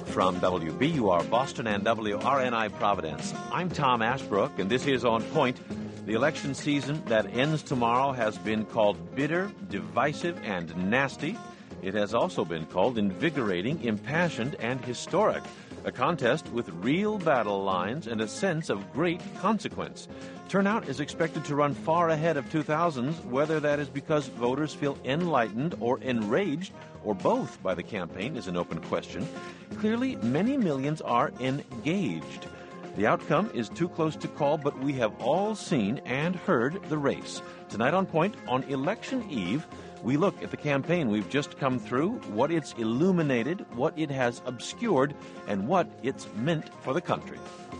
From WBUR Boston and WRNI Providence, I'm Tom Ashbrook, and this is On Point. The election season that ends tomorrow has been called bitter, divisive, and nasty. It has also been called invigorating, impassioned, and historic. A contest with real battle lines and a sense of great consequence. Turnout is expected to run far ahead of 2000s, whether that is because voters feel enlightened or enraged, or both by the campaign is an open question. Clearly, many millions are engaged. The outcome is too close to call, but we have all seen and heard the race. Tonight on Point, on Election Eve, we look at the campaign we've just come through, what it's illuminated, what it has obscured, and what it's meant for the country.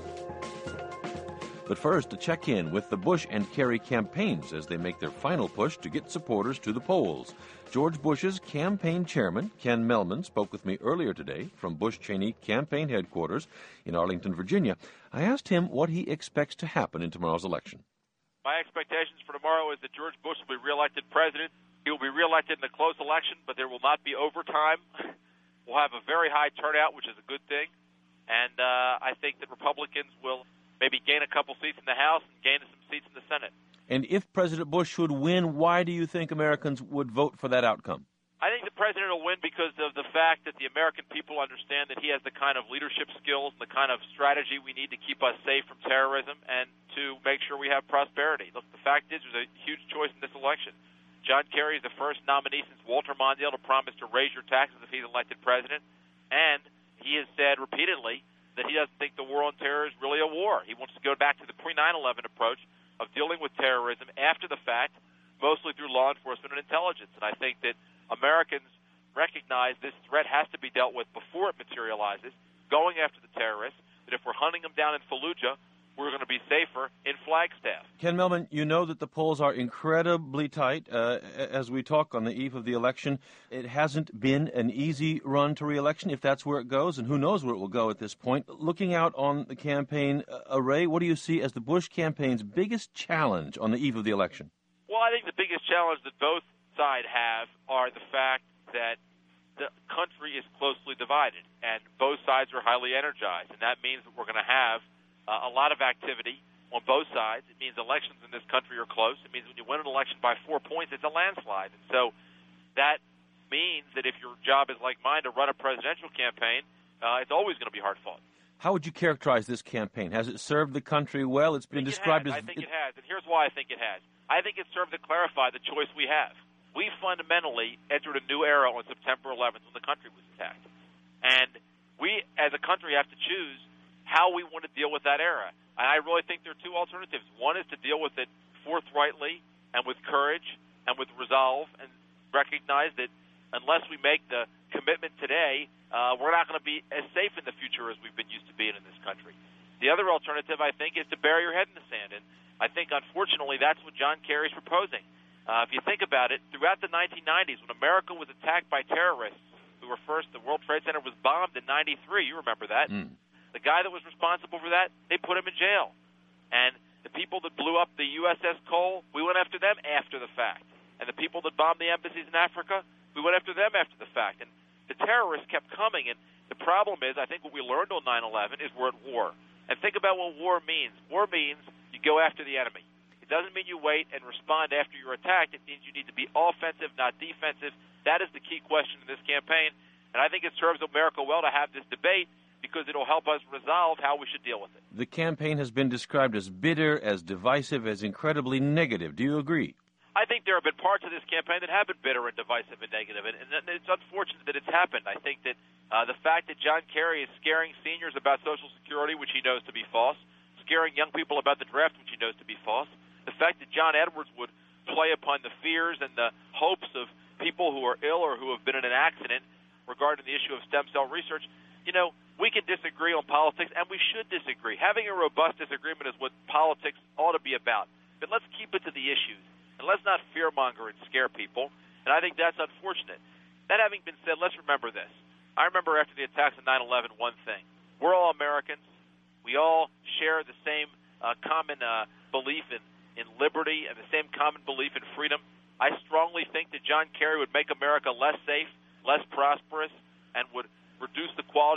But first, a check-in with the Bush and Kerry campaigns as they make their final push to get supporters to the polls. George Bush's campaign chairman, Ken Mehlman, spoke with me earlier today from Bush-Cheney campaign headquarters in Arlington, Virginia. I asked him what he expects to happen in tomorrow's election. My expectations for tomorrow is that George Bush will be reelected president. He will be reelected in a close election, but there will not be overtime. We'll have a very high turnout, which is a good thing. And I think that Republicans will maybe gain a couple seats in the House and gain some seats in the Senate. And if President Bush should win, why do you think Americans would vote for that outcome? I think the president will win because of the fact that the American people understand that he has the kind of leadership skills and the kind of strategy we need to keep us safe from terrorism and to make sure we have prosperity. Look, the fact is there's a huge choice in this election. John Kerry is the first nominee since Walter Mondale to promise to raise your taxes if he's elected president, and he has said repeatedly that he doesn't think the war on terror is really a war. He wants to go back to the pre-9/11 approach of dealing with terrorism after the fact, mostly through law enforcement and intelligence. And I think that Americans recognize this threat has to be dealt with before it materializes, going after the terrorists, that if we're hunting them down in Fallujah, we're going to be safer in Flagstaff. Ken Mehlman, you know that the polls are incredibly tight as we talk on the eve of the election. It hasn't been an easy run to re-election, if that's where it goes, and who knows where it will go at this point. Looking out on the campaign array, what do you see as the Bush campaign's biggest challenge on the eve of the election? Well, I think the biggest challenge that both sides have are the fact that the country is closely divided, and both sides are highly energized, and that means that we're going to have a lot of activity on both sides. It means elections in this country are close. It means when you win an election by 4 points, it's a landslide. And so that means that if your job is like mine to run a presidential campaign, it's always going to be hard-fought. How would you characterize this campaign? Has it served the country well? It's been described as... I think it has, and here's why I think it has. I think it served to clarify the choice we have. We fundamentally entered a new era on September 11th when the country was attacked. And we, as a country, have to choose how we want to deal with that era. And I really think there are two alternatives. One is to deal with it forthrightly and with courage and with resolve and recognize that unless we make the commitment today, we're not going to be as safe in the future as we've been used to being in this country. The other alternative, I think, is to bury your head in the sand. And I think, unfortunately, that's what John Kerry is proposing. If you think about it, throughout the 1990s, when America was attacked by terrorists, who were first, the World Trade Center was bombed in 93. You remember that. The guy that was responsible for that, they put him in jail. And the people that blew up the USS Cole, we went after them after the fact. And the people that bombed the embassies in Africa, we went after them after the fact. And the terrorists kept coming. And the problem is, I think what we learned on 9/11 is we're at war. And think about what war means. War means you go after the enemy. It doesn't mean you wait and respond after you're attacked. It means you need to be offensive, not defensive. That is the key question in this campaign. And I think it serves America well to have this debate, because it'll help us resolve how we should deal with it. The campaign has been described as bitter, as divisive, as incredibly negative. Do you agree? I think there have been parts of this campaign that have been bitter and divisive and negative, and it's unfortunate that it's happened. I think that the fact that John Kerry is scaring seniors about Social Security, which he knows to be false, scaring young people about the draft, which he knows to be false, the fact that John Edwards would play upon the fears and the hopes of people who are ill or who have been in an accident regarding the issue of stem cell research, you know, we can disagree on politics, and we should disagree. Having a robust disagreement is what politics ought to be about. But let's keep it to the issues, and let's not fearmonger and scare people. And I think that's unfortunate. That having been said, let's remember this. I remember after the attacks of 9/11 one thing. We're all Americans. We all share the same common belief in liberty and the same common belief in freedom. I strongly think that John Kerry would make America less safe, less prosperous, and would reduce the quality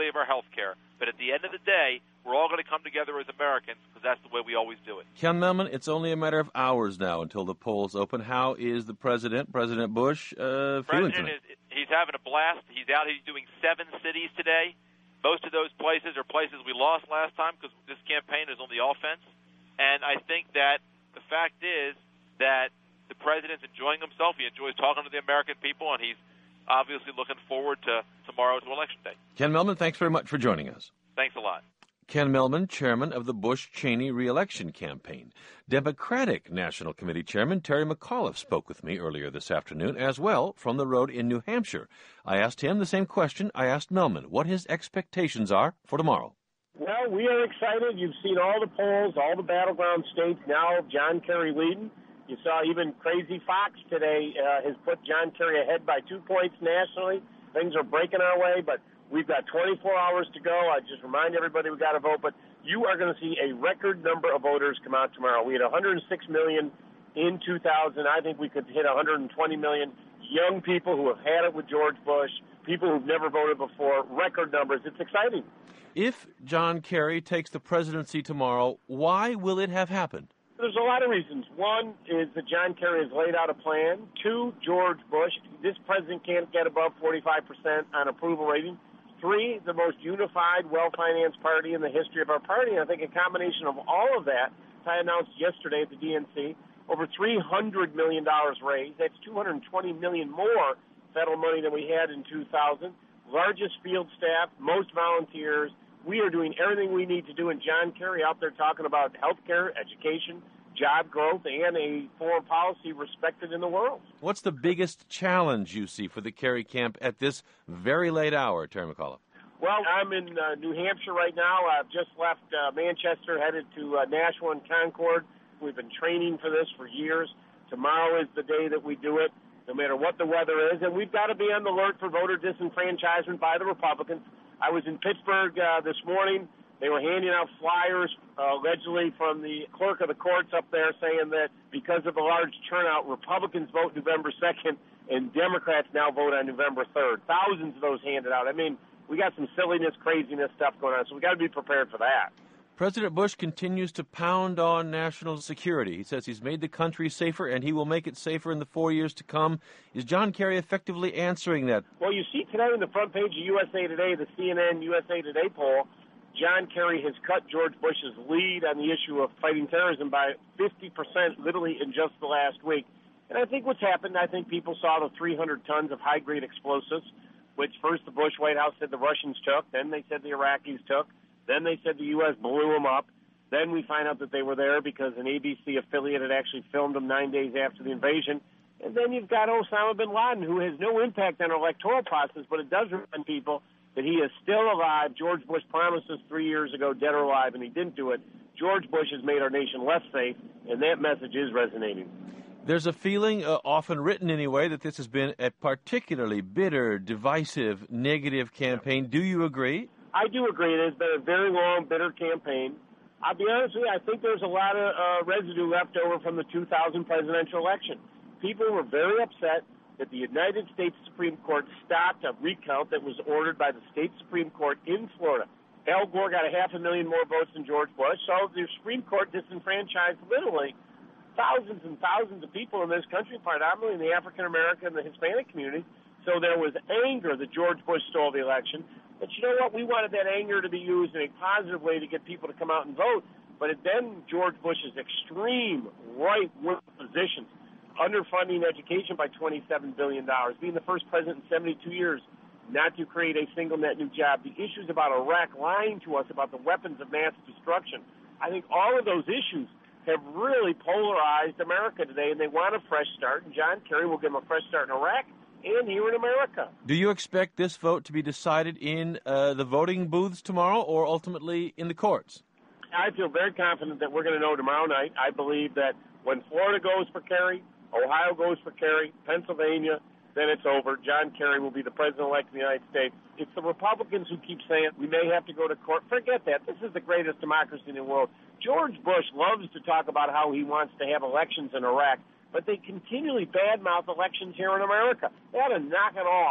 quality of our health care. But at the end of the day, we're all going to come together as Americans because that's the way we always do it. Ken Mehlman, it's only a matter of hours now until the polls open. How is the President Bush, feeling tonight? He's having a blast. He's out. He's doing 7 cities today. Most of those places are places we lost last time because this campaign is on the offense. And I think that the fact is that the President's enjoying himself. He enjoys talking to the American people, and he's obviously looking forward to tomorrow to Election Day. Ken Mehlman, thanks very much for joining us. Thanks a lot. Ken Mehlman, chairman of the Bush-Cheney re-election campaign. Democratic National Committee Chairman Terry McAuliffe spoke with me earlier this afternoon as well from the road in New Hampshire. I asked him the same question I asked Mehlman, what his expectations are for tomorrow. Well, we are excited. You've seen all the polls, all the battleground states now, John Kerry leading. You saw even Crazy Fox today has put John Kerry ahead by 2 points nationally. Things are breaking our way, but we've got 24 hours to go. I just remind everybody we got to vote, but you are going to see a record number of voters come out tomorrow. We had 106 million in 2000. I think we could hit 120 million. Young people who have had it with George Bush, people who've never voted before, record numbers. It's exciting. If John Kerry takes the presidency tomorrow, why will it have happened? There's a lot of reasons. One is that John Kerry has laid out a plan. 2, George Bush. This president can't get above 45% on approval rating. 3, the most unified, well-financed party in the history of our party. And I think a combination of all of that, I announced yesterday at the DNC, over $300 million raised. That's $220 million more federal money than we had in 2000. Largest field staff, most volunteers. We are doing everything we need to do, and John Kerry out there talking about health care, education, job growth, and a foreign policy respected in the world. What's the biggest challenge you see for the Kerry camp at this very late hour, Terry McAuliffe? Well, I'm in New Hampshire right now. I've just left Manchester, headed to Nashua and Concord. We've been training for this for years. Tomorrow is the day that we do it, no matter what the weather is, and we've got to be on the alert for voter disenfranchisement by the Republicans. I was in Pittsburgh this morning. They were handing out flyers, allegedly from the clerk of the courts up there, saying that because of the large turnout, Republicans vote November 2nd and Democrats now vote on November 3rd. Thousands of those handed out. I mean, we got some silliness, craziness stuff going on, so we got to be prepared for that. President Bush continues to pound on national security. He says he's made the country safer, and he will make it safer in the 4 years to come. Is John Kerry effectively answering that? Well, you see today on the front page of USA Today, the CNN USA Today poll, John Kerry has cut George Bush's lead on the issue of fighting terrorism by 50% literally in just the last week. And I think what's happened, I think people saw the 300 tons of high-grade explosives, which first the Bush White House said the Russians took, then they said the Iraqis took, then they said the U.S. blew them up. Then we find out that they were there because an ABC affiliate had actually filmed them 9 days after the invasion. And then you've got Osama bin Laden, who has no impact on our electoral process, but it does remind people that he is still alive. George Bush promised us 3 years ago, dead or alive, and he didn't do it. George Bush has made our nation less safe, and that message is resonating. There's a feeling, often written anyway, that this has been a particularly bitter, divisive, negative campaign. Do you agree? I do agree. It has been a very long, bitter campaign. I'll be honest with you, I think there's a lot of residue left over from the 2000 presidential election. People were very upset that the United States Supreme Court stopped a recount that was ordered by the state Supreme Court in Florida. Al Gore got 500,000 more votes than George Bush, so the Supreme Court disenfranchised literally thousands and thousands of people in this country, predominantly in the African-American and the Hispanic community. So there was anger that George Bush stole the election. But you know what? We wanted that anger to be used in a positive way to get people to come out and vote. But then George Bush's extreme right-wing positions, underfunding education by $27 billion, being the first president in 72 years not to create a single net new job, the issues about Iraq, lying to us about the weapons of mass destruction. I think all of those issues have really polarized America today, and they want a fresh start, and John Kerry will give them a fresh start in Iraq and here in America. Do you expect this vote to be decided in the voting booths tomorrow or ultimately in the courts? I feel very confident that we're going to know tomorrow night. I believe that when Florida goes for Kerry, Ohio goes for Kerry, Pennsylvania, then it's over. John Kerry will be the president-elect of the United States. It's the Republicans who keep saying we may have to go to court. Forget that. This is the greatest democracy in the world. George Bush loves to talk about how he wants to have elections in Iraq, but they continually badmouth elections here in America. They ought to knock it off.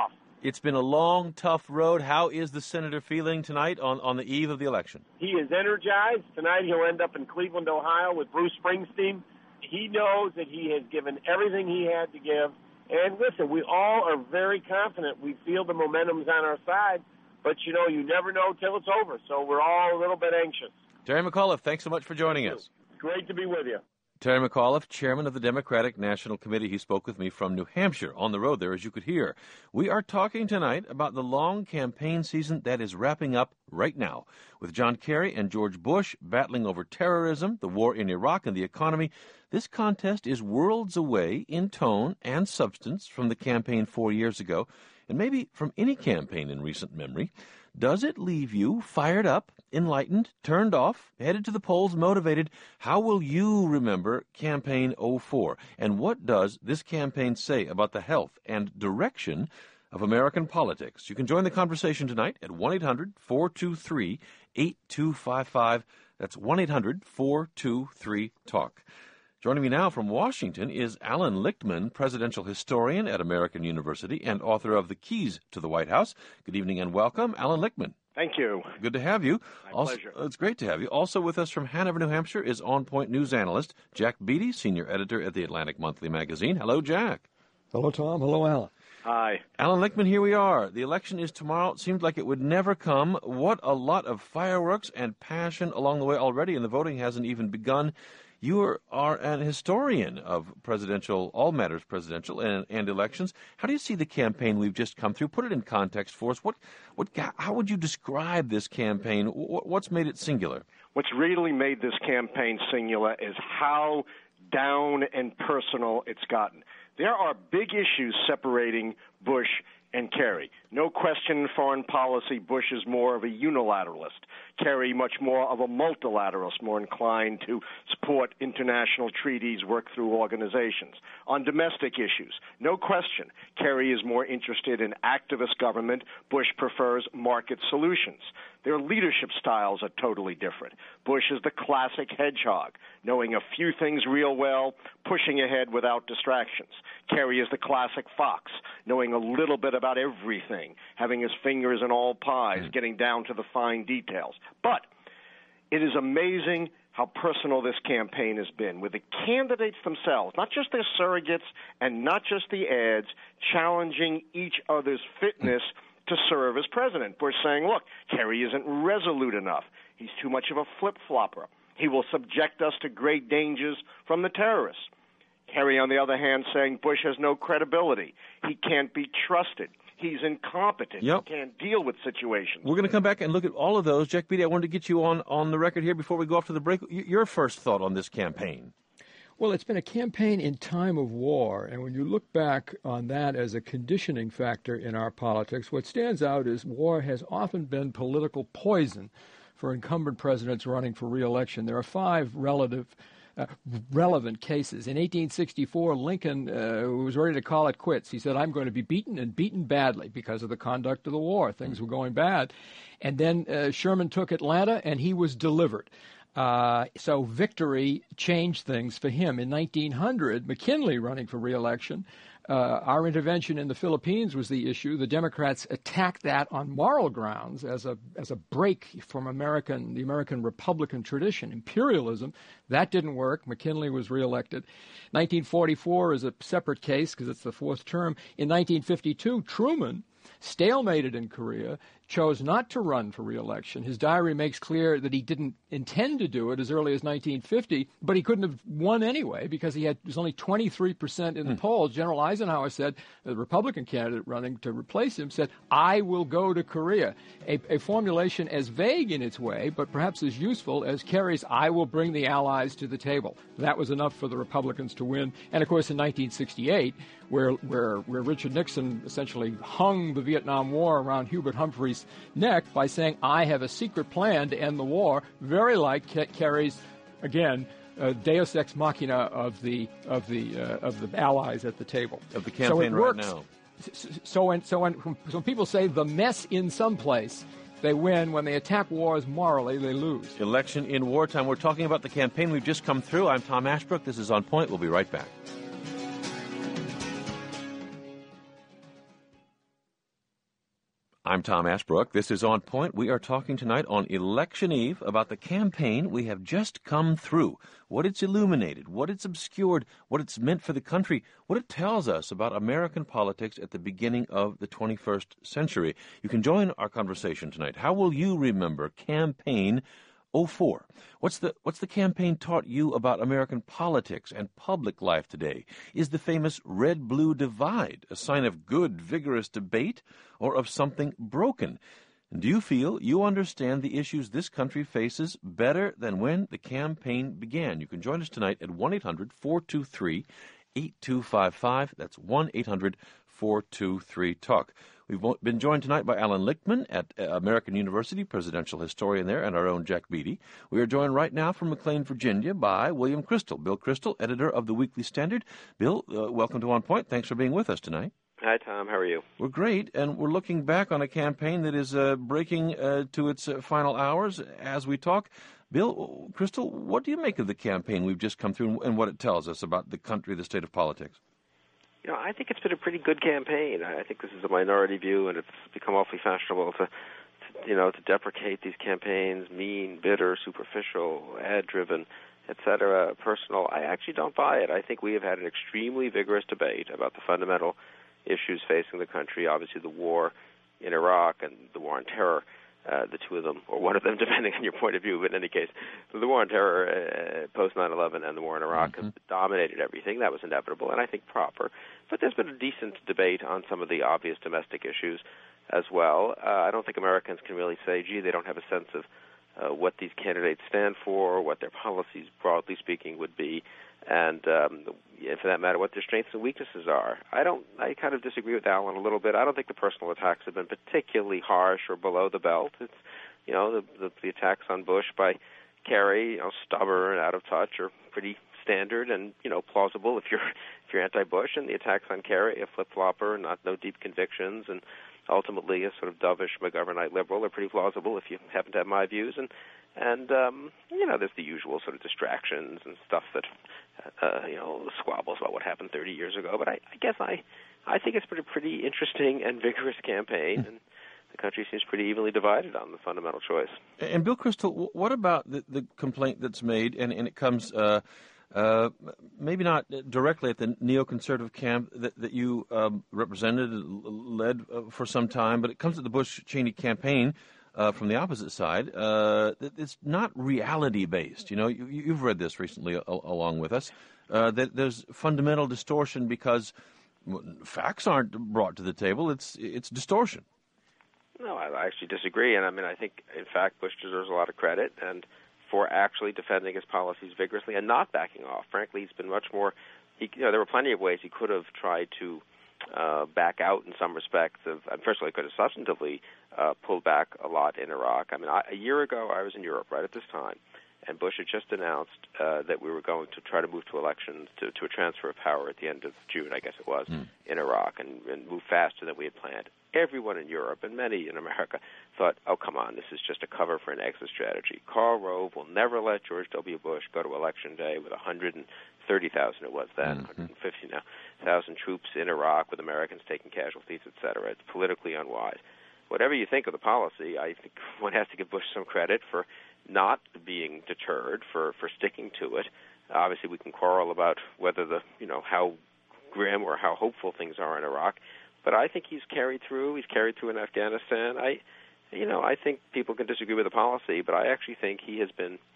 It's been a long, tough road. How is the senator feeling tonight on the eve of the election? He is energized. Tonight he'll end up in Cleveland, Ohio with Bruce Springsteen. He knows that he has given everything he had to give. And listen, we all are very confident. We feel the momentum's on our side. But, you never know till it's over. So we're all a little bit anxious. Terry McAuliffe, thanks so much for joining us. Great to be with you. Terry McAuliffe, chairman of the Democratic National Committee. He spoke with me from New Hampshire, on the road there, as you could hear. We are talking tonight about the long campaign season that is wrapping up right now, with John Kerry and George Bush battling over terrorism, the war in Iraq, and the economy. This contest is worlds away in tone and substance from the campaign 4 years ago, and maybe from any campaign in recent memory. Does it leave you fired up, enlightened, turned off, headed to the polls, motivated? How will you remember Campaign 04? And what does this campaign say about the health and direction of American politics? You can join the conversation tonight at 1-800-423-8255. That's 1-800-423-TALK. Joining me now from Washington is Alan Lichtman, presidential historian at American University and author of The Keys to the White House. Good evening and welcome, Alan Lichtman. Thank you. Good to have you. My pleasure. It's great to have you. Also with us from Hanover, New Hampshire is On Point news analyst Jack Beatty, senior editor at the Atlantic Monthly magazine. Hello, Jack. Hello, Tom. Hello, Alan. Hi. Alan Lichtman, here we are. The election is tomorrow. It seemed like it would never come. What a lot of fireworks and passion along the way already, and the voting hasn't even begun. You are an historian of all matters presidential and elections. How do you see the campaign we've just come through? Put it in context for us. How would you describe this campaign? What's made it singular? What's really made this campaign singular is how down and personal it's gotten. There are big issues separating Bush and Kerry. No question in foreign policy, Bush is more of a unilateralist. Kerry much more of a multilateralist, more inclined to support international treaties, work through organizations. On domestic issues, no question, Kerry is more interested in activist government. Bush prefers market solutions. Their leadership styles are totally different. Bush is the classic hedgehog, knowing a few things real well, pushing ahead without distractions. Kerry is the classic fox, knowing a little bit about everything, having his fingers in all pies, getting down to the fine details. But it is amazing how personal this campaign has been, with the candidates themselves, not just their surrogates and not just the ads, challenging each other's fitness to serve as president. Bush saying, look, Kerry isn't resolute enough. He's too much of a flip-flopper. He will subject us to great dangers from the terrorists. Kerry, on the other hand, saying Bush has no credibility. He can't be trusted. He's incompetent. Yep. He can't deal with situations. We're going to come back and look at all of those. Jack Beatty, I wanted to get you on the record here before we go off to the break. Your first thought on this campaign. Well, it's been a campaign in time of war, and when you look back on that as a conditioning factor in our politics, what stands out is war has often been political poison for incumbent presidents running for re-election. There are 5 relevant cases. In 1864, Lincoln was ready to call it quits. He said, I'm going to be beaten and beaten badly because of the conduct of the war. Things were going bad. And then Sherman took Atlanta, and he was delivered. So victory changed things for him. In 1900, McKinley running for re-election, our intervention in the Philippines was the issue. The Democrats attacked that on moral grounds as a break from the American Republican tradition, imperialism. That didn't work. McKinley was reelected. 1944 is a separate case because it's the 4th term. In 1952, Truman, stalemated in Korea, chose not to run for re-election. His diary makes clear that he didn't intend to do it as early as 1950, but he couldn't have won anyway because he was only 23% in the polls. General Eisenhower said, the Republican candidate running to replace him said, I will go to Korea. A formulation as vague in its way, but perhaps as useful as Kerry's, I will bring the Allies to the table. That was enough for the Republicans to win. And of course, in 1968, where Richard Nixon essentially hung the Vietnam War around Hubert Humphrey's neck by saying, I have a secret plan to end the war, very like Kerry's, again, Deus ex machina of the allies at the table. Of the campaign right now. So when people say the mess in some place, they win. When they attack wars morally, they lose. Election in wartime. We're talking about the campaign we've just come through. I'm Tom Ashbrook. This is On Point. We'll be right back. I'm Tom Ashbrook. This is On Point. We are talking tonight on Election Eve about the campaign we have just come through, what it's illuminated, what it's obscured, what it's meant for the country, what it tells us about American politics at the beginning of the 21st century. You can join our conversation tonight. How will you remember Campaign 04? What's the campaign taught you about American politics and public life today? Is the famous red-blue divide a sign of good, vigorous debate or of something broken? And do you feel you understand the issues this country faces better than when the campaign began? You can join us tonight at 1-800-423-8255. That's 1-800-423-TALK. We've been joined tonight by Alan Lichtman at American University, presidential historian there, and our own Jack Beatty. We are joined right now from McLean, Virginia, by William Crystal, Bill Crystal, editor of the Weekly Standard. Bill, welcome to On Point. Thanks for being with us tonight. Hi, Tom. How are you? We're great, and we're looking back on a campaign that is breaking to its final hours as we talk. Bill, Crystal, what do you make of the campaign we've just come through and what it tells us about the country, the state of politics? You know, I think it's been a pretty good campaign. I think this is a minority view, and it's become awfully fashionable to deprecate these campaigns, mean, bitter, superficial, ad-driven, etc., personal. I actually don't buy it. I think we have had an extremely vigorous debate about the fundamental issues facing the country, obviously the war in Iraq and the war on terror, the two of them, or one of them, depending on your point of view. But in any case, the war on terror post 9/11 and the war in Iraq have dominated everything. That was inevitable and I think proper. But there's been a decent debate on some of the obvious domestic issues as well. I don't think Americans can really say, gee, they don't have a sense of what these candidates stand for, what their policies, broadly speaking, would be, and for that matter, what their strengths and weaknesses are. I kind of disagree with Alan a little bit. I don't think the personal attacks have been particularly harsh or below the belt. It's, you know, the attacks on Bush by Kerry, you know, stubborn, out of touch, are pretty standard and, you know, plausible if you're anti-Bush, and the attacks on Kerry, a flip-flopper, no deep convictions, and ultimately a sort of dovish McGovernite liberal, are pretty plausible if you happen to have my views. And you know, there's the usual sort of distractions and stuff that, you know, squabbles about what happened 30 years ago. But I guess I think it's been a pretty interesting and vigorous campaign, and the country seems pretty evenly divided on the fundamental choice. And Bill Crystal, what about the complaint that's made, and it comes maybe not directly at the neoconservative camp that you represented, led for some time, but it comes at the Bush-Cheney campaign from the opposite side. It's not reality-based. You know, you've read this recently along with us, that there's fundamental distortion because facts aren't brought to the table. It's distortion. No, I actually disagree, and I mean, I think, in fact, Bush deserves a lot of credit, and for actually defending his policies vigorously and not backing off. Frankly, he's been much more. There were plenty of ways he could have tried to back out in some respects. First of all, he could have substantively pulled back a lot in Iraq. I mean, a year ago, I was in Europe right at this time, and Bush had just announced that we were going to try to move to elections, to a transfer of power at the end of June, I guess it was, in Iraq, and move faster than we had planned. Everyone in Europe and many in America thought, oh, come on, this is just a cover for an exit strategy. Karl Rove will never let George W. Bush go to Election Day with 130,000, it was then, 150 now, 1,000 troops in Iraq with Americans taking casualties, et cetera. It's politically unwise. Whatever you think of the policy, I think one has to give Bush some credit for not being deterred, for sticking to it. Obviously, we can quarrel about whether how grim or how hopeful things are in Iraq. But I think he's carried through. He's carried through in Afghanistan. I think people can disagree with the policy, but I actually think he's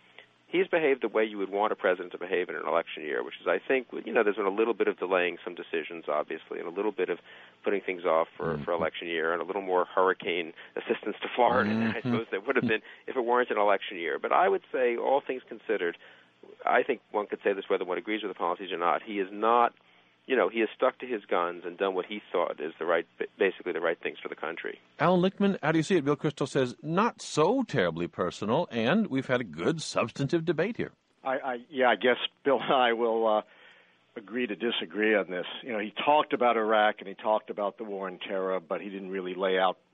behaved the way you would want a president to behave in an election year, which is, I think, there's been a little bit of delaying some decisions, obviously, and a little bit of putting things off for election year, and a little more hurricane assistance to Florida, I suppose there would have been if it weren't an election year. But I would say, all things considered, I think one could say this whether one agrees with the policies or not. He is not. He has stuck to his guns and done what he thought is basically the right things for the country. Alan Lichtman, how do you see it? Bill Crystal says not so terribly personal, and we've had a good substantive debate here. I guess Bill and I will agree to disagree on this. He talked about Iraq and he talked about the war on terror, but he didn't really lay out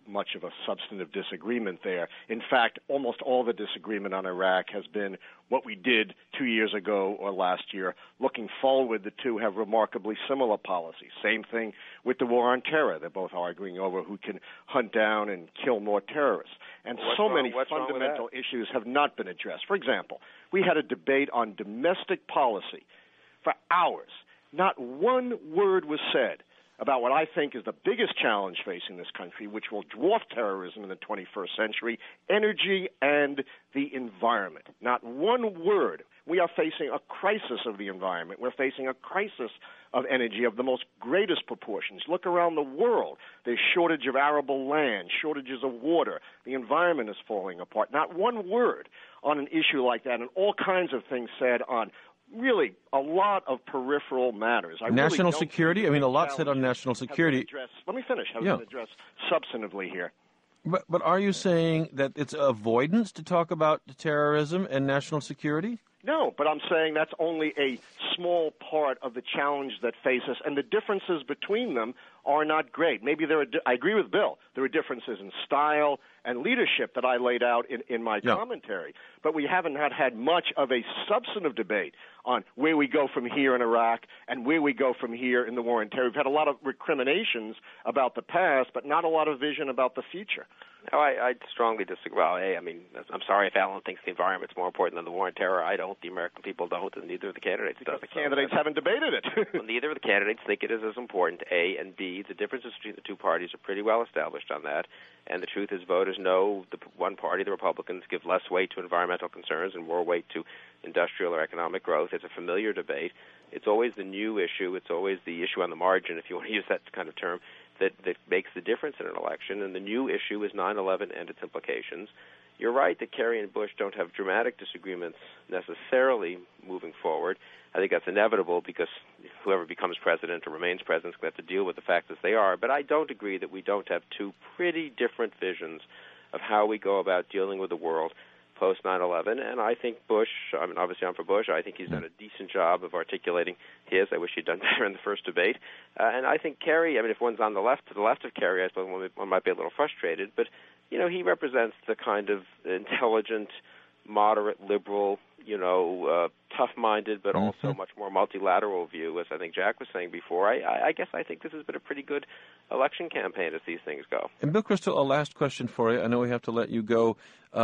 much of a substantive disagreement there. In fact, almost all the disagreement on Iraq has been what we did 2 years ago or last year. Looking forward, the two have remarkably similar policies. Same thing with the war on terror. They're both arguing over who can hunt down and kill more terrorists. And many fundamental issues have not been addressed. For example, we had a debate on domestic policy for hours. Not one word was said about what I think is the biggest challenge facing this country, which will dwarf terrorism in the 21st century, energy and the environment. Not one word. We are facing a crisis of the environment. We're facing a crisis of energy of the most greatest proportions. Look around the world. There's shortage of arable land, shortages of water. The environment is falling apart. Not one word on an issue like that, and all kinds of things said on really a lot of peripheral matters. National security? I mean, a lot said on national security. Let me finish. Been addressed substantively here. But are you saying that it's avoidance to talk about terrorism and national security? No, but I'm saying that's only a small part of the challenge that faces, and the differences between them are not great. Maybe I agree with Bill. There are differences in style and leadership that I laid out in my commentary, but we haven't had much of a substantive debate on where we go from here in Iraq and where we go from here in the war on terror. We've had a lot of recriminations about the past, but not a lot of vision about the future. No, I strongly disagree. Well, I'm sorry if Alan thinks the environment's more important than the war on terror. I don't. The American people don't, and neither of the candidates does. The candidates haven't debated it. Well, neither of the candidates think it is as important, A, and B, the differences between the two parties are pretty well established on that. And the truth is voters know the one party, the Republicans, give less weight to environmental concerns and more weight to industrial or economic growth. It's a familiar debate. It's always the new issue. It's always the issue on the margin, if you want to use that kind of term, that makes the difference in an election. And the new issue is 9/11 and its implications. You're right that Kerry and Bush don't have dramatic disagreements necessarily moving forward. I think that's inevitable because whoever becomes president or remains president is going to have to deal with the fact that they are. But I don't agree that we don't have two pretty different visions of how we go about dealing with the world post 9/11. And I think Bush, obviously I'm for Bush, I think he's done a decent job of articulating his. I wish he'd done better in the first debate. And I think Kerry, if one's on the left, to the left of Kerry, I suppose one might be a little frustrated. But, he represents the kind of intelligent, moderate, liberal, tough-minded, but also much more multilateral view, as I think Jack was saying before. I guess I think this has been a pretty good election campaign as these things go. And Bill Kristol, a last question for you. I know we have to let you go.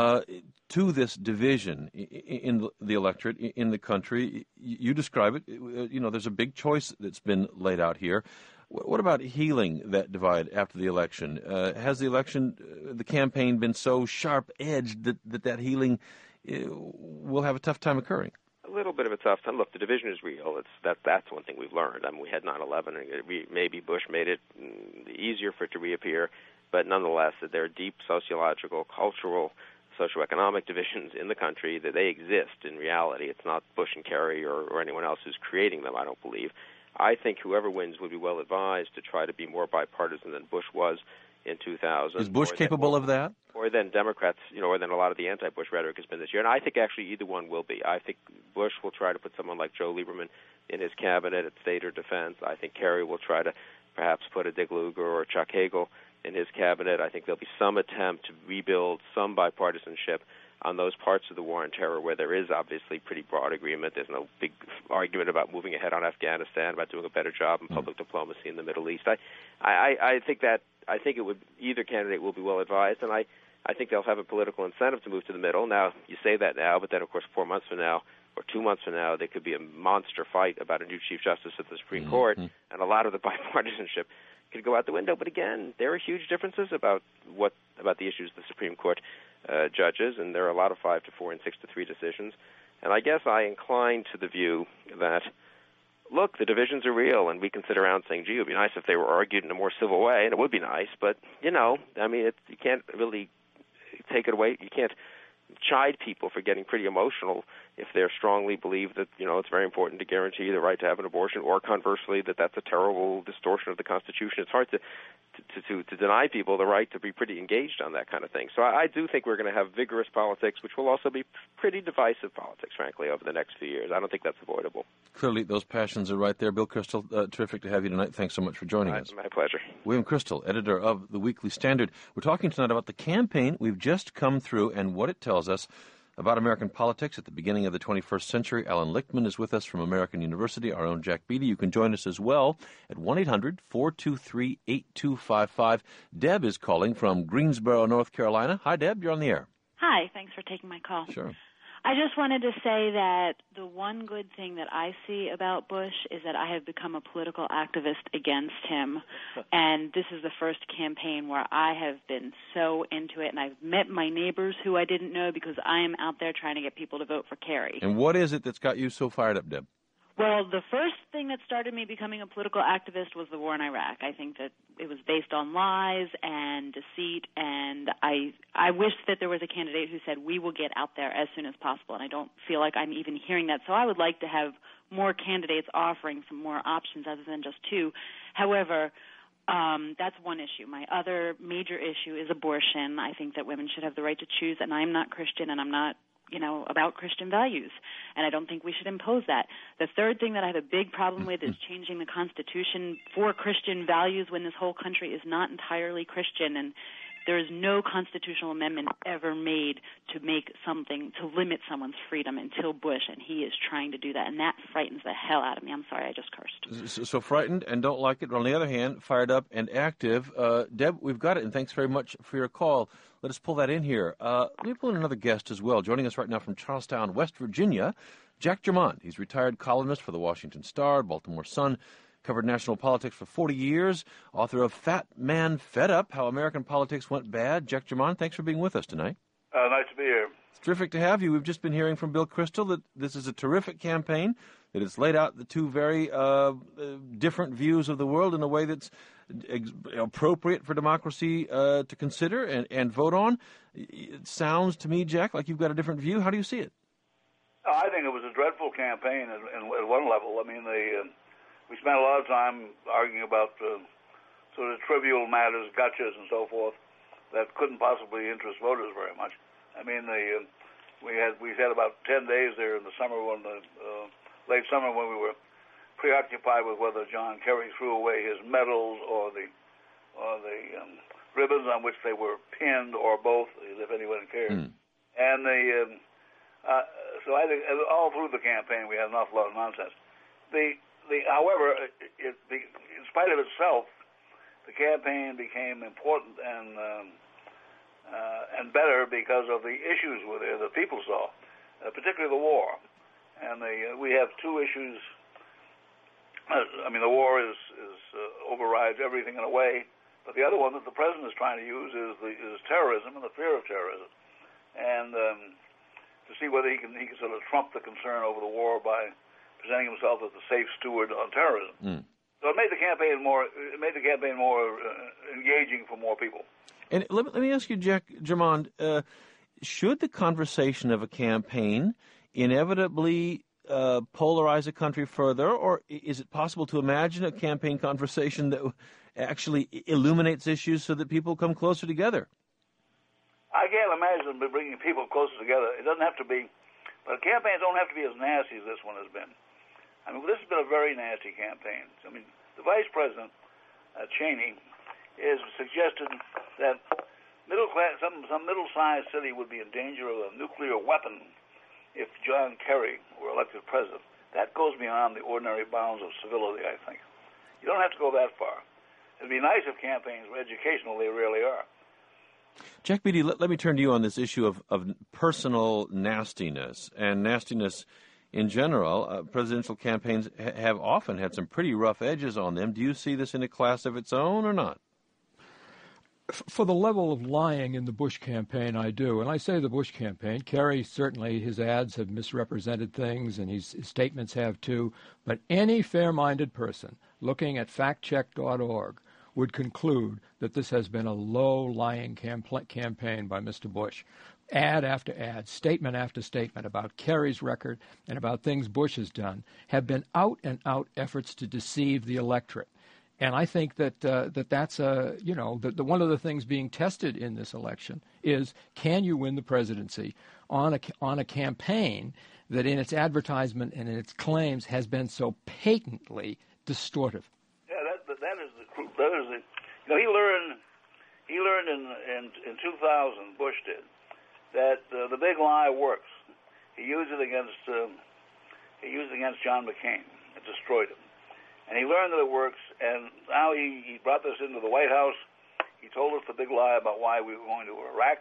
To this division in the electorate, in the country, you describe it, there's a big choice that's been laid out here. What about healing that divide after the election? Has the campaign been so sharp-edged that healing will have a tough time occurring? A little bit of a tough time. Look, the division is real. That's one thing we've learned. We had 9/11, and maybe Bush made it easier for it to reappear, but nonetheless, there are deep sociological, cultural, socioeconomic divisions in the country that they exist in reality. It's not Bush and Kerry or anyone else who's creating them, I don't believe. I think whoever wins would be well advised to try to be more bipartisan than Bush was in 2000. Is Bush capable of that? Or than Democrats, or than a lot of the anti-Bush rhetoric has been this year. And I think actually either one will be. I think Bush will try to put someone like Joe Lieberman in his cabinet at State or Defense. I think Kerry will try to perhaps put a Dick Lugar or Chuck Hagel in his cabinet. I think there'll be some attempt to rebuild some bipartisanship on those parts of the war on terror where there is obviously pretty broad agreement. There's no big argument about moving ahead on Afghanistan, about doing a better job in public diplomacy in the Middle East. I think it would, either candidate will be well advised, and I think they'll have a political incentive to move to the middle. Now, you say that now, but then of course 4 months from now or 2 months from now, there could be a monster fight about a new Chief Justice of the Supreme Court, and a lot of the bipartisanship could go out the window. But again, there are huge differences about the issues the Supreme Court judges, and there are a lot of 5-4 and 6-3 decisions. And I guess I incline to the view that, look, the divisions are real, and we can sit around saying, gee, it would be nice if they were argued in a more civil way, and it would be nice, but, you can't really take it away. You can't chide people for getting pretty emotional if they strongly believe that, it's very important to guarantee the right to have an abortion, or conversely, that that's a terrible distortion of the Constitution. It's hard to deny people the right to be pretty engaged on that kind of thing. So I do think we're going to have vigorous politics, which will also be pretty divisive politics, frankly, over the next few years. I don't think that's avoidable. Clearly, those passions are right there. Bill Kristol, terrific to have you tonight. Thanks so much for joining us. My pleasure. William Kristol, editor of the Weekly Standard. We're talking tonight about the campaign we've just come through and what it tells us about American politics at the beginning of the 21st century. Alan Lichtman is with us from American University, our own Jack Beatty. You can join us as well at 1-800-423-8255. Deb is calling from Greensboro, North Carolina. Hi, Deb. You're on the air. Hi. Thanks for taking my call. Sure. I just wanted to say that the one good thing that I see about Bush is that I have become a political activist against him, and this is the first campaign where I have been so into it, and I've met my neighbors who I didn't know because I am out there trying to get people to vote for Kerry. And what is it that's got you so fired up, Deb? Well, the first thing that started me becoming a political activist was the war in Iraq. I think that it was based on lies and deceit, and I wish that there was a candidate who said, we will get out there as soon as possible, and I don't feel like I'm even hearing that. So I would like to have more candidates offering some more options other than just two. However, that's one issue. My other major issue is abortion. I think that women should have the right to choose, and I'm not Christian, and I'm not about Christian values, and I don't think we should impose that. The third thing that I have a big problem with is changing the Constitution for Christian values when this whole country is not entirely Christian, and there is no constitutional amendment ever made to make something, to limit someone's freedom until Bush, and he is trying to do that, and that frightens the hell out of me. I'm sorry, I just cursed. So frightened and don't like it, but on the other hand, fired up and active. Deb, we've got it, and thanks very much for your call. Let us pull that in here. Let me pull in another guest as well. Joining us right now from Charlestown, West Virginia, Jack Germond. He's retired columnist for the Washington Star, Baltimore Sun, covered national politics for 40 years, author of Fat Man Fed Up, How American Politics Went Bad. Jack Germond, thanks for being with us tonight. Nice to be here. It's terrific to have you. We've just been hearing from Bill Kristol that this is a terrific campaign, that it's laid out the two very different views of the world in a way that's appropriate for democracy to consider and vote on. It sounds to me, Jack, like you've got a different view. How do you see it? I think it was a dreadful campaign at one level. I mean, we spent a lot of time arguing about sort of trivial matters, gotchas and so forth, that couldn't possibly interest voters very much. I mean, we had about 10 days there in the summer, late summer, when we were preoccupied with whether John Kerry threw away his medals or the ribbons on which they were pinned, or both, if anyone cared. And so I think all through the campaign we had an awful lot of nonsense. However, in spite of itself, the campaign became important and better because of the issues with it that people saw, particularly the war. And we have two issues. I mean, the war overrides everything in a way, but the other one that the president is trying to use is terrorism and the fear of terrorism, and to see whether he can sort of trump the concern over the war by presenting himself as the safe steward on terrorism. So it made the campaign more engaging for more people. And let me ask you, Jack Germond, should the conversation of a campaign inevitably polarize a country further, or is it possible to imagine a campaign conversation that actually illuminates issues so that people come closer together? I can't imagine bringing people closer together. It doesn't have to be, but campaigns don't have to be as nasty as this one has been. I mean, this has been a very nasty campaign. I mean, the Vice President, Cheney, has suggested that some middle-sized city would be in danger of a nuclear weapon if John Kerry were elected president. That goes beyond the ordinary bounds of civility, I think. You don't have to go that far. It'd be nice if campaigns were educational. They rarely are. Jack Beatty, let me turn to you on this issue of personal nastiness and nastiness in general. Presidential campaigns have often had some pretty rough edges on them. Do you see this in a class of its own or not? For the level of lying in the Bush campaign, I do. And I say the Bush campaign. Kerry, certainly, his ads have misrepresented things, and his statements have too. But any fair-minded person looking at factcheck.org would conclude that this has been a low-lying campaign by Mr. Bush. Ad after ad, statement after statement about Kerry's record and about things Bush has done have been out-and-out efforts to deceive the electorate. And I think that that's one of the things being tested in this election is, can you win the presidency on a campaign that in its advertisement and in its claims has been so patently distortive? Yeah, that is the truth. That is the, he learned in 2000, Bush did, that the big lie works. He used it against John McCain. It destroyed him. And he learned that it works, and now he brought this into the White House. He told us the big lie about why we were going to Iraq.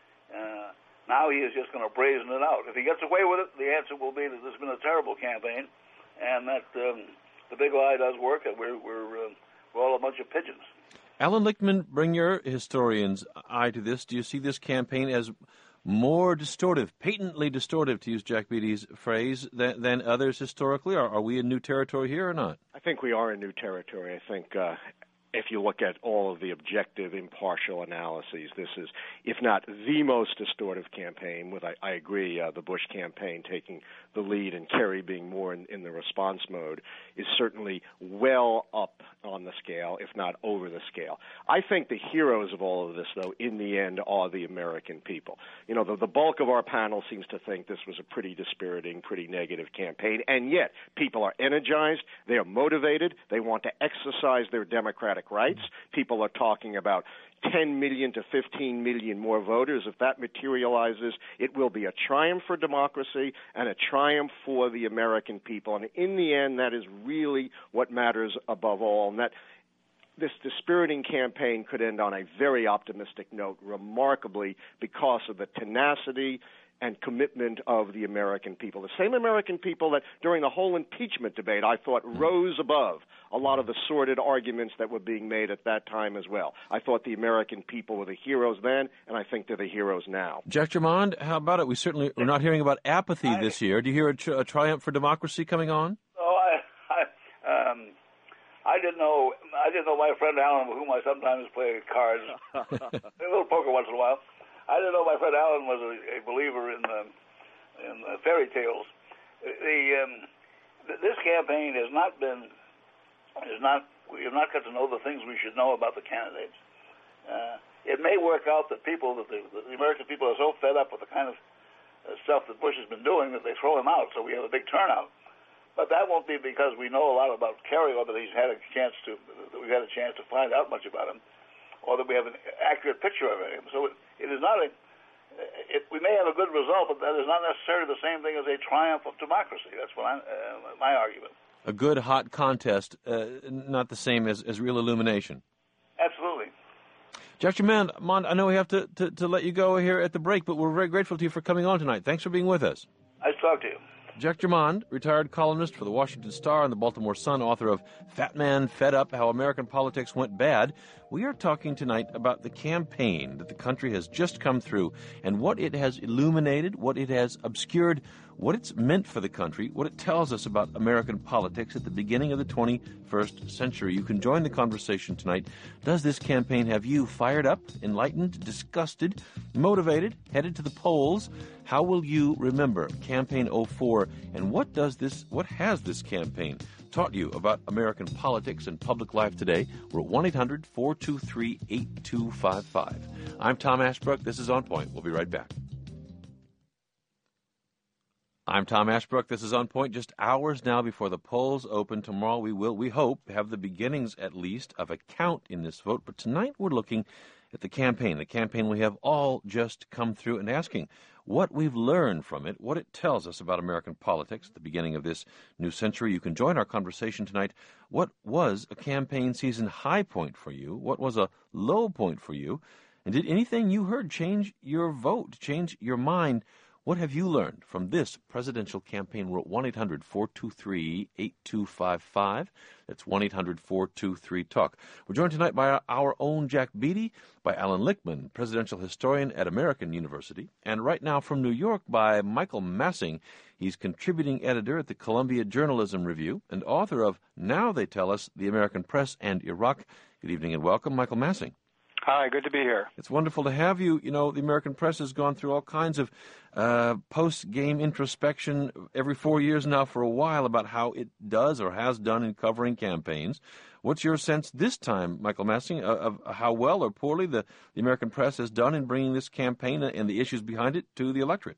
Now he is just going to brazen it out. If he gets away with it, the answer will be that this has been a terrible campaign, and that the big lie does work, and we're all a bunch of pigeons. Alan Lichtman, bring your historian's eye to this. Do you see this campaign as more distortive, patently distortive, to use Jack Beatty's phrase, than others historically? Are we in new territory here or not? I think we are in new territory. I think if you look at all of the objective, impartial analyses, this is, if not the most distortive campaign, with, I agree, the Bush campaign taking the lead and Kerry being more in the response mode, is certainly well up on the scale, if not over the scale. I think the heroes of all of this, though, in the end, are the American people. You know, the bulk of our panel seems to think this was a pretty dispiriting, pretty negative campaign, and yet people are energized, they are motivated, they want to exercise their democratic rights. People are talking about 10 million to 15 million more voters. If that materializes, it will be a triumph for democracy and a triumph for the American people. And in the end, that is really what matters above all. And that this dispiriting campaign could end on a very optimistic note, remarkably, because of the tenacity and commitment of the American people. The same American people that during the whole impeachment debate I thought rose above a lot of the sordid arguments that were being made at that time as well. I thought the American people were the heroes then, and I think they're the heroes now. Jack Germond, how about it? We're not hearing about apathy this year. Do you hear a triumph for democracy coming on? Oh, I didn't know my friend Alan, with whom I sometimes play cards, a little poker once in a while. I didn't know my friend Alan was a believer in fairy tales. This campaign we have not got to know the things we should know about the candidates. It may work out that the American people are so fed up with the kind of stuff that Bush has been doing that they throw him out, so we have a big turnout. But that won't be because we know a lot about Kerry, or that we've had a chance to find out much about him, or that we have an accurate picture of him. So it is not we may have a good result, but that is not necessarily the same thing as a triumph of democracy. That's what my argument. A good, hot contest, not the same as real illumination. Absolutely. Jack Germond, I know we have to let you go here at the break, but we're very grateful to you for coming on tonight. Thanks for being with us. Nice to talk to you. Jack Germond, retired columnist for the Washington Star and the Baltimore Sun, author of Fat Man Fed Up, How American Politics Went Bad. We are talking tonight about the campaign that the country has just come through and what it has illuminated, what it has obscured, what it's meant for the country, what it tells us about American politics at the beginning of the 21st century. You can join the conversation tonight. Does this campaign have you fired up, enlightened, disgusted, motivated, headed to the polls? How will you remember Campaign 04, and what has this campaign taught you about American politics and public life today? We're at 1-800-423-8255. I'm Tom Ashbrook. This is On Point. We'll be right back. I'm Tom Ashbrook. This is On Point. Just hours now before the polls open tomorrow, we hope, have the beginnings, at least, of a count in this vote. But tonight we're looking at the campaign we have all just come through, and asking what we've learned from it, what it tells us about American politics at the beginning of this new century. You can join our conversation tonight. What was a campaign season high point for you? What was a low point for you? And did anything you heard change your vote, change your mind? What have you learned from this presidential campaign? We're at 1-800-423-8255. That's 1-800-423-TALK. We're joined tonight by our own Jack Beatty, by Alan Lichtman, presidential historian at American University, and right now from New York by Michael Massing. He's contributing editor at the Columbia Journalism Review and author of Now They Tell Us, The American Press and Iraq. Good evening and welcome, Michael Massing. Hi, good to be here. It's wonderful to have you. You know, the American press has gone through all kinds of post-game introspection every 4 years now for a while about how it does or has done in covering campaigns. What's your sense this time, Michael Massing, of how well or poorly the American press has done in bringing this campaign and the issues behind it to the electorate?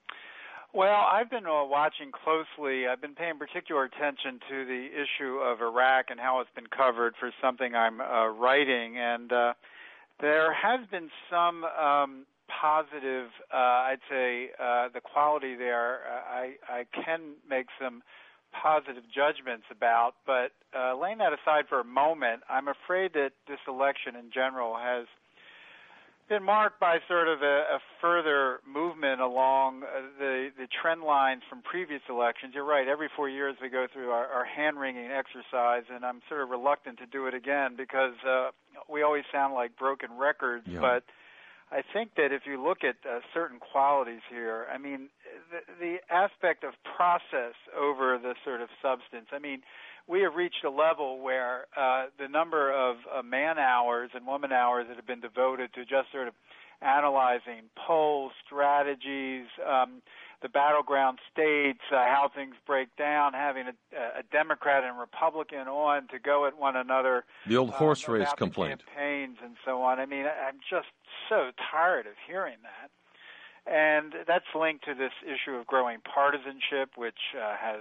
Well, I've been watching closely. I've been paying particular attention to the issue of Iraq and how it's been covered for something I'm writing, and there has been some positive, I'd say, the quality there. I can make some positive judgments about, but laying that aside for a moment, I'm afraid that this election in general has been marked by sort of a further movement along the trend lines from previous elections. You're right, every 4 years we go through our hand-wringing exercise, and I'm sort of reluctant to do it again because we always sound like broken records, but I think that if you look at certain qualities here, I mean, the aspect of process over the sort of substance, I mean, we have reached a level where the number of man-hours and woman-hours that have been devoted to just sort of analyzing polls, strategies, the battleground states, how things break down, having a Democrat and Republican on to go at one another. The old horse race complaint. Campaigns and so on. I mean, I'm just so tired of hearing that. And that's linked to this issue of growing partisanship, which has,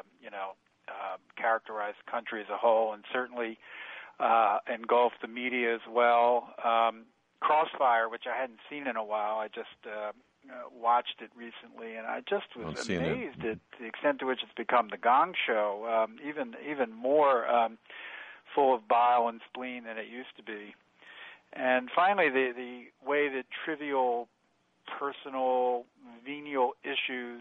characterized the country as a whole and certainly engulfed the media as well. Crossfire, which I hadn't seen in a while, I just watched it recently, and I just was amazed at the extent to which it's become the Gong Show, even more full of bile and spleen than it used to be. And finally, the way that trivial, personal, venial issues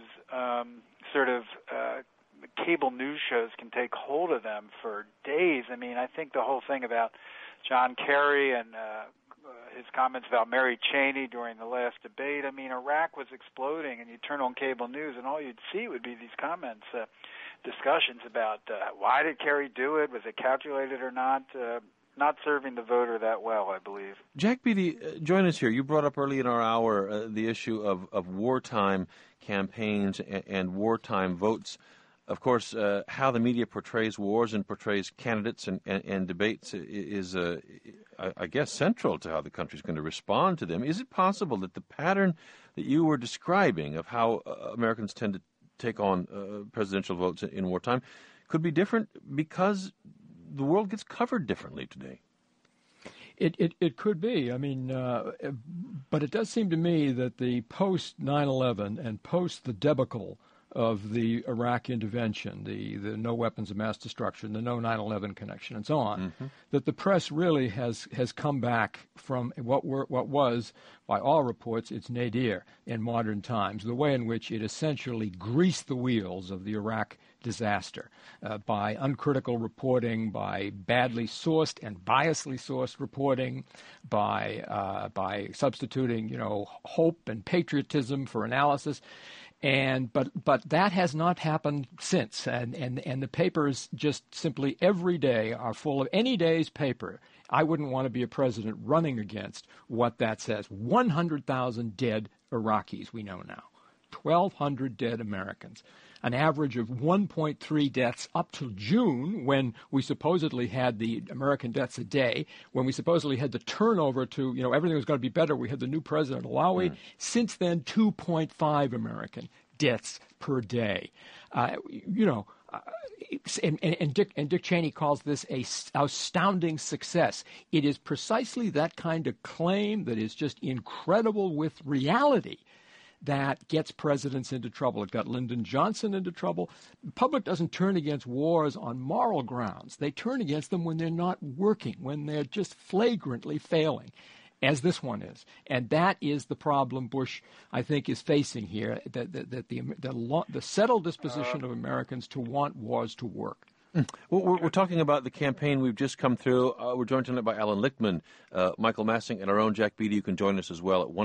cable news shows can take hold of them for days. I mean, I think the whole thing about John Kerry and his comments about Mary Cheney during the last debate, I mean, Iraq was exploding, and you turn on cable news, and all you'd see would be these comments, discussions about why did Kerry do it, was it calculated or not serving the voter that well, I believe. Jack Beatty, join us here. You brought up early in our hour the issue of wartime campaigns and wartime votes. Of course, how the media portrays wars and portrays candidates and debates is, I guess, central to how the country is going to respond to them. Is it possible that the pattern that you were describing of how Americans tend to take on presidential votes in wartime could be different because the world gets covered differently today? It could be. I mean, but it does seem to me that the post 9/11 and post the debacle of the Iraq intervention, the no weapons of mass destruction, the no 9/11 connection, and so on, that the press really has come back from what was, by all reports, its nadir in modern times, the way in which it essentially greased the wheels of the Iraq disaster by uncritical reporting, by badly sourced and biasly sourced reporting, by substituting, hope and patriotism for analysis. But that has not happened since, and the papers just simply every day are full of any day's paper. I wouldn't want to be a president running against what that says. 100,000 dead Iraqis we know now, 1,200 dead Americans, an average of 1.3 deaths up to June, when we supposedly had the American deaths a day, when we supposedly had the turnover to, everything was going to be better. We had the new president, Alawi. Since then, 2.5 American deaths per day. And Dick Cheney calls this a astounding success. It is precisely that kind of claim that is just incredible with reality that gets presidents into trouble. It got Lyndon Johnson into trouble. The public doesn't turn against wars on moral grounds. They turn against them when they're not working, when they're just flagrantly failing. as this one is. And that is the problem Bush, I think, is facing here, that the settled disposition of Americans to want wars to work. Well, we're talking about the campaign we've just come through. We're joined tonight by Alan Lichtman, Michael Massing, and our own Jack Beatty. You can join us as well at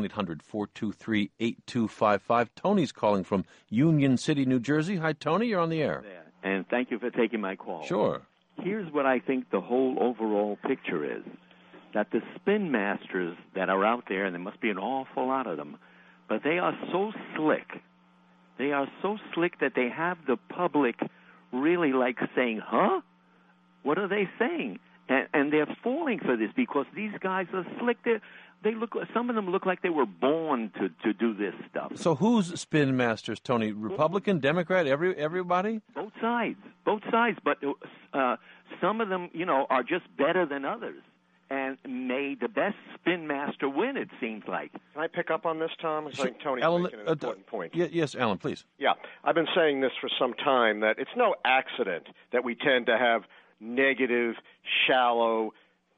1-800-423-8255. Tony's calling from Union City, New Jersey. Hi, Tony. You're on the air. And thank you for taking my call. Sure. Here's what I think the whole overall picture is, that the spin masters that are out there, and there must be an awful lot of them, but they are so slick. They are so slick that they have the public really like saying, huh? What are they saying? And they're falling for this because these guys are slick. They look. Some of them look like they were born to do this stuff. So who's spin masters, Tony? Republican, Democrat, everybody? Both sides. But some of them, are just better than others. And may the best spin master win, it seems like. Can I pick up on this, Tom? I think Tony's making an important point. Yes, Alan, please. Yeah, I've been saying this for some time, that it's no accident that we tend to have negative, shallow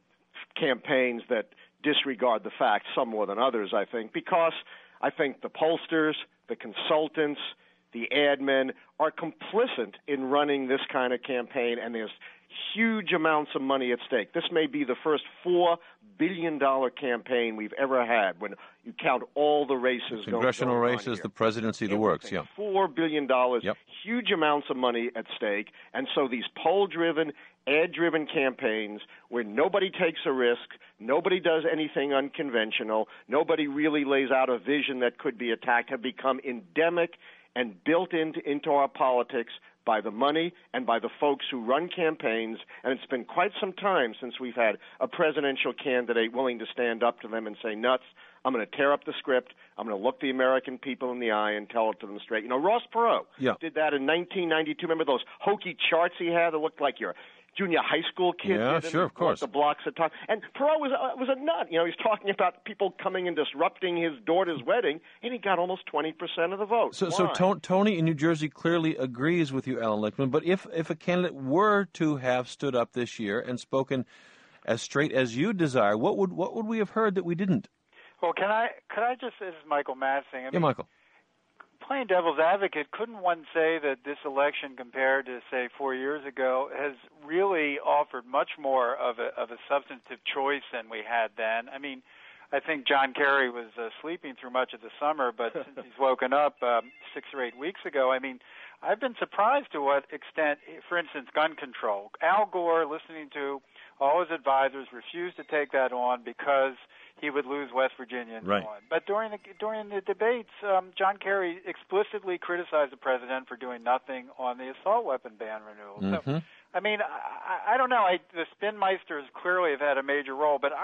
campaigns that disregard the facts some more than others, I think, because I think the pollsters, the consultants, the ad men are complicit in running this kind of campaign, and there's huge amounts of money at stake. This may be the first $4 billion campaign we've ever had when you count all the races. Congressional races, the presidency, the works, yeah. $4 billion, huge amounts of money at stake. And so these poll-driven, ad-driven campaigns where nobody takes a risk, nobody does anything unconventional, nobody really lays out a vision that could be attacked, have become endemic and built into our politics by the money and by the folks who run campaigns, and it's been quite some time since we've had a presidential candidate willing to stand up to them and say, nuts, I'm going to tear up the script, I'm going to look the American people in the eye and tell it to them straight. Ross Perot did that in 1992. Remember those hokey charts he had that looked like your junior high school kid? Yeah, sure, of course. The blocks at time. And Perot was a nut. He's talking about people coming and disrupting his daughter's wedding, and he got almost 20% of the vote. So Tony in New Jersey clearly agrees with you, Alan Lichtman, but if a candidate were to have stood up this year and spoken as straight as you desire, what would we have heard that we didn't? Well, could I just, this is Michael Massing. Yeah, Michael. Playing devil's advocate, couldn't one say that this election compared to, say, 4 years ago has really offered much more of a substantive choice than we had then? I mean, I think John Kerry was sleeping through much of the summer, but since he's woken up 6 or 8 weeks ago, I mean, I've been surprised to what extent, for instance, gun control. Al Gore, listening to all his advisors, refused to take that on because he would lose West Virginia and so on. But during the debates, John Kerry explicitly criticized the president for doing nothing on the assault weapon ban renewal. Mm-hmm. So, I mean, I don't know. The spin meisters clearly have had a major role, but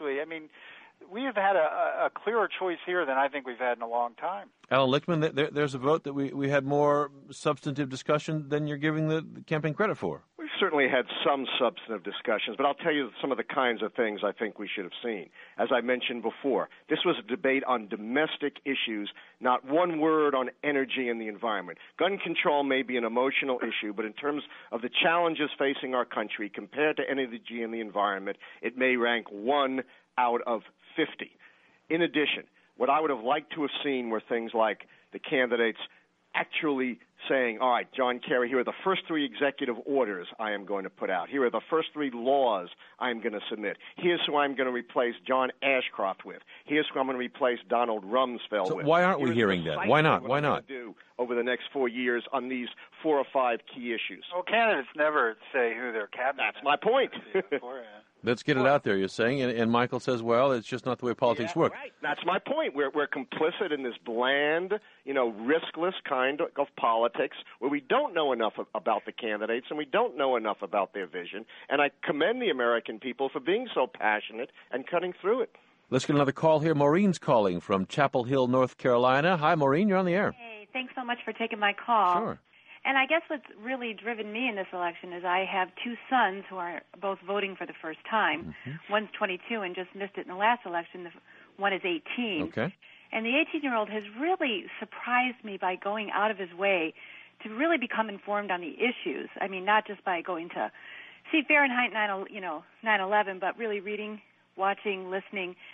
we've had a clearer choice here than I think we've had in a long time. Alan Lichtman, there's a vote that we had more substantive discussion than you're giving the campaign credit for. We've certainly had some substantive discussions, but I'll tell you some of the kinds of things I think we should have seen. As I mentioned before, this was a debate on domestic issues, not one word on energy and the environment. Gun control may be an emotional issue, but in terms of the challenges facing our country compared to energy and the environment, it may rank 1 out of 50. In addition, what I would have liked to have seen were things like the candidates actually saying, all right, John Kerry, here are the first 3 executive orders I am going to put out. Here are the first 3 laws I'm going to submit. Here's who I'm going to replace John Ashcroft with. Here's who I'm going to replace Donald Rumsfeld with. So why aren't we hearing that? Why not? Why not? Do over the next 4 years on these 4 or 5 key issues. Well, candidates never say who their cabinet That's my point. Let's get it out there, you're saying, and Michael says, well, it's just not the way politics work. Right. That's my point. We're complicit in this bland, riskless kind of politics where we don't know enough about the candidates and we don't know enough about their vision. And I commend the American people for being so passionate and cutting through it. Let's get another call here. Maureen's calling from Chapel Hill, North Carolina. Hi, Maureen. You're on the air. Hey, thanks so much for taking my call. Sure. And I guess what's really driven me in this election is I have 2 sons who are both voting for the first time. Mm-hmm. One's 22 and just missed it in the last election. One is 18. Okay. And the 18-year-old has really surprised me by going out of his way to really become informed on the issues. I mean, not just by going to see Fahrenheit 9/11, but really reading, watching, listening.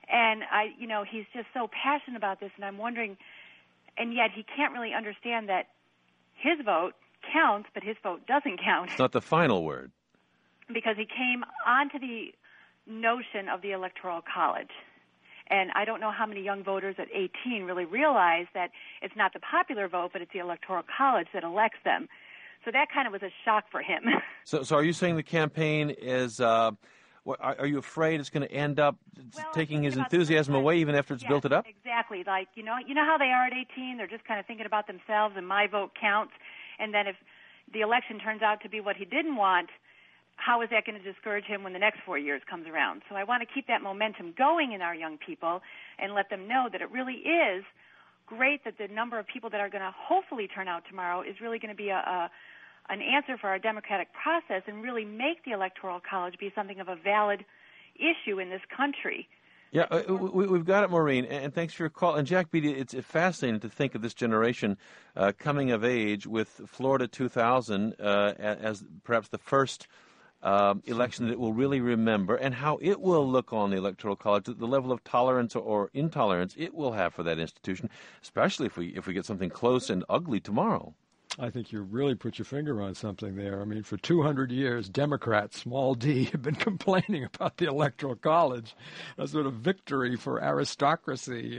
And he's just so passionate about this, and I'm wondering, and yet he can't really understand that his vote counts, but his vote doesn't count. It's not the final word. Because he came onto the notion of the Electoral College. And I don't know how many young voters at 18 really realize that it's not the popular vote, but it's the Electoral College that elects them. So that kind of was a shock for him. So are you saying the campaign is, are you afraid it's going to end up taking his enthusiasm away even after it's built it up? Exactly. Like, you know how they are at 18? They're just kind of thinking about themselves and my vote counts. And then if the election turns out to be what he didn't want, how is that going to discourage him when the next 4 years comes around? So I want to keep that momentum going in our young people and let them know that it really is great that the number of people that are going to hopefully turn out tomorrow is really going to be an answer for our democratic process and really make the Electoral College be something of a valid issue in this country. Yeah, we've got it, Maureen, and thanks for your call. And Jack Beatty, it's fascinating to think of this generation coming of age with Florida 2000 as perhaps the first election that it will really remember, and how it will look on the Electoral College, the level of tolerance or intolerance it will have for that institution, especially if we get something close and ugly tomorrow. I think you really put your finger on something there. I mean, for 200 years, Democrats, small d, have been complaining about the Electoral College, a sort of victory for aristocracy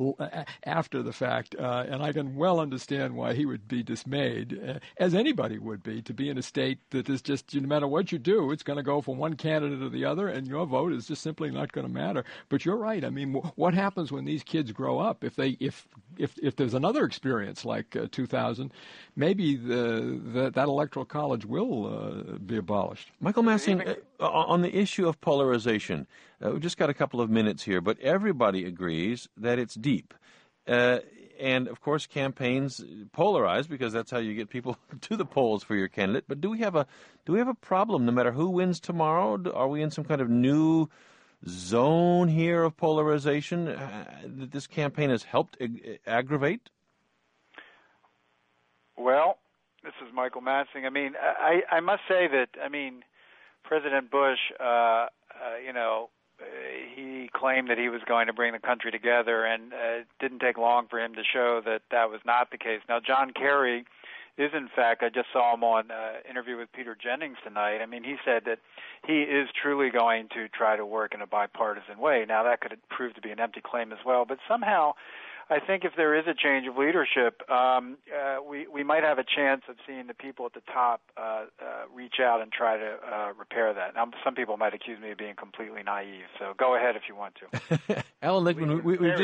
after the fact. And I can well understand why he would be dismayed, as anybody would be, to be in a state that is just, no matter what you do, it's going to go from one candidate to the other, and your vote is just simply not going to matter. But you're right. I mean, what happens when these kids grow up? If there's another experience like 2000, maybe that Electoral College will be abolished. Michael Massing, on the issue of polarization, we've just got a couple of minutes here, but everybody agrees that it's deep. And, of course, campaigns polarize because that's how you get people to the polls for your candidate. But do we have a problem no matter who wins tomorrow? Are we in some kind of new zone here of polarization that this campaign has helped aggravate? Well, this is Michael Massing. I mean, I must say that, President Bush, he claimed that he was going to bring the country together, and it didn't take long for him to show that that was not the case. Now, John Kerry is, in fact, I just saw him on an interview with Peter Jennings tonight. I mean, he said that he is truly going to try to work in a bipartisan way. Now, that could prove to be an empty claim as well, but somehow I think if there is a change of leadership, we might have a chance of seeing the people at the top reach out and try to repair that. Now, some people might accuse me of being completely naive, so go ahead if you want to. Alan Lichtman,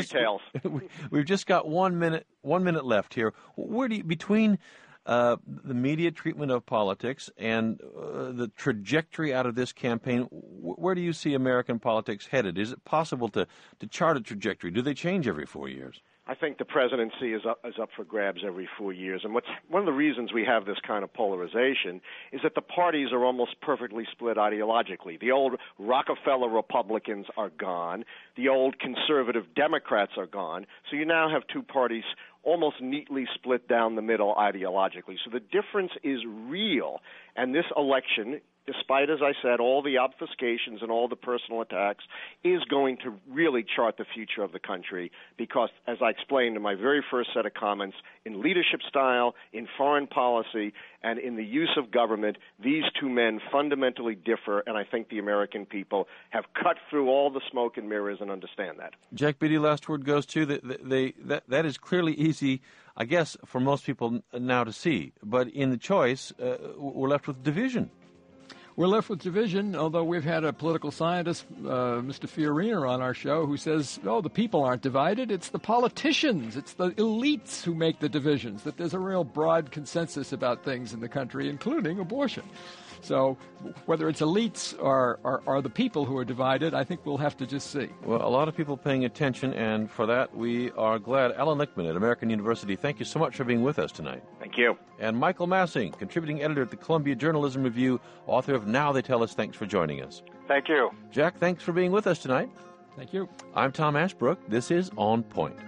we've just got 1 minute left here. Where do you, between the media treatment of politics and the trajectory out of this campaign, where do you see American politics headed? Is it possible to chart a trajectory? Do they change every 4 years? I think the presidency is up for grabs every 4 years. And one of the reasons we have this kind of polarization is that the parties are almost perfectly split ideologically. The old Rockefeller Republicans are gone. The old conservative Democrats are gone. So you now have two parties almost neatly split down the middle ideologically. So the difference is real. And this election, despite, as I said, all the obfuscations and all the personal attacks, is going to really chart the future of the country because, as I explained in my very first set of comments, in leadership style, in foreign policy, and in the use of government, these two men fundamentally differ, and I think the American people have cut through all the smoke and mirrors and understand that. Jack Beatty, last word goes to that is clearly easy, I guess, for most people now to see. But in the choice, we're left with division. We're left with division, although we've had a political scientist, Mr. Fiorina, on our show who says, the people aren't divided. It's the politicians. It's the elites who make the divisions, that there's a real broad consensus about things in the country, including abortion. So whether it's elites or the people who are divided, I think we'll have to just see. Well, a lot of people paying attention, and for that we are glad. Alan Lichtman at American University, thank you so much for being with us tonight. Thank you. And Michael Massing, contributing editor at the Columbia Journalism Review, author of Now They Tell Us. Thanks for joining us. Thank you. Jack, thanks for being with us tonight. Thank you. I'm Tom Ashbrook. This is On Point.